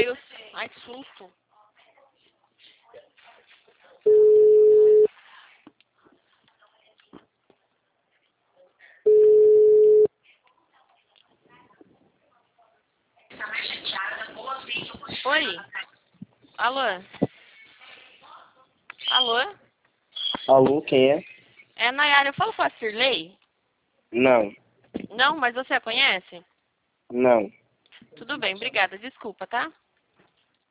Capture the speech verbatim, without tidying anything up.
Deus. Ai, que susto. Oi. Alô? Alô? Alô, quem é? É a Nayara. Eu falo com a Cirlei? Não, Não, mas você a conhece? não. Tudo bem, obrigada. Desculpa, tá?